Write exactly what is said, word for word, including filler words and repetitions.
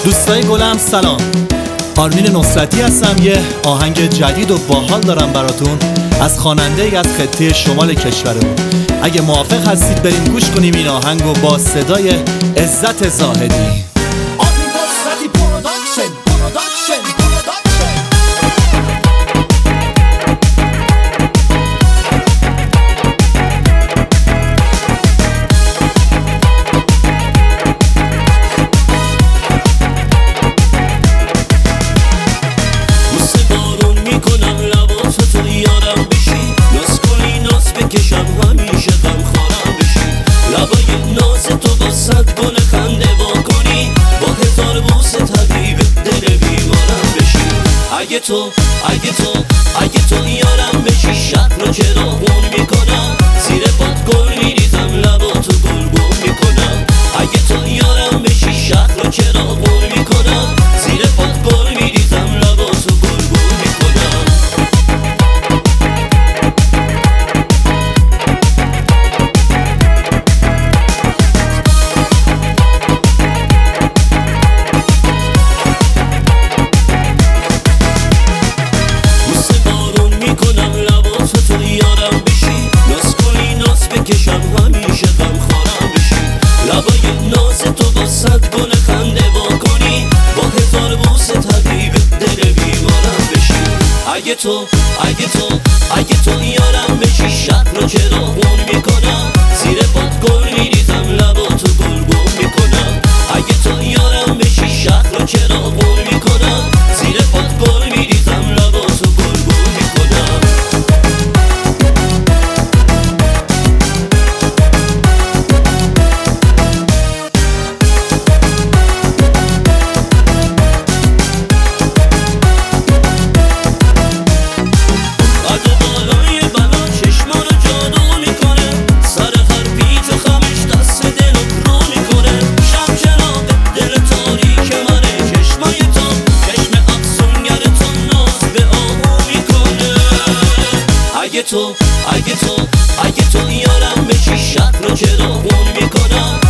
دوستای گلم سلام، آرمین نصرتی هستم. یه آهنگ جدید و باحال دارم براتون از خواننده ای از خطه شمال کشورمون. اگه موافق هستید بریم گوش کنیم این آهنگو با صدای عزت زاهدی. آرمین نصرتی پروداکشن پروداکشن پروداکشن کشم همیشه غم خورم بشی، لبای ناز تو با صد گل خنده وا کنی، با هزار بوسه طبیب دل بیمارم بشی. اگه تو اگه تو اگه تو یارم بشی، شب رو چراغون میکنم، زیر پات گل میریزم، لباتو گلگون میکنم. اگه تو یارم بشی، شب رو چراغون میکنم، زیر پات گل میریزم، لباتو گلگون میکنم. کشم همیشه غم خورم بشی، لبای ناز تو با صد گل خنده وا کنی، با هزار بوسه طبیب دل بیمارم بشی. اگه تو اگه تو اگه تو یارم بشی، شب رو چراغون میکنم، زیر پات گل میریزم، لباتو گلگون میکنم. اگه تو یارم بشی، شب رو چراغون میکنم، زیر پات گل میریزم، لباتو گلگون میکنم. اگه تو اگه تو اگه تو یارم بشی، شب رو چراغون میکنم،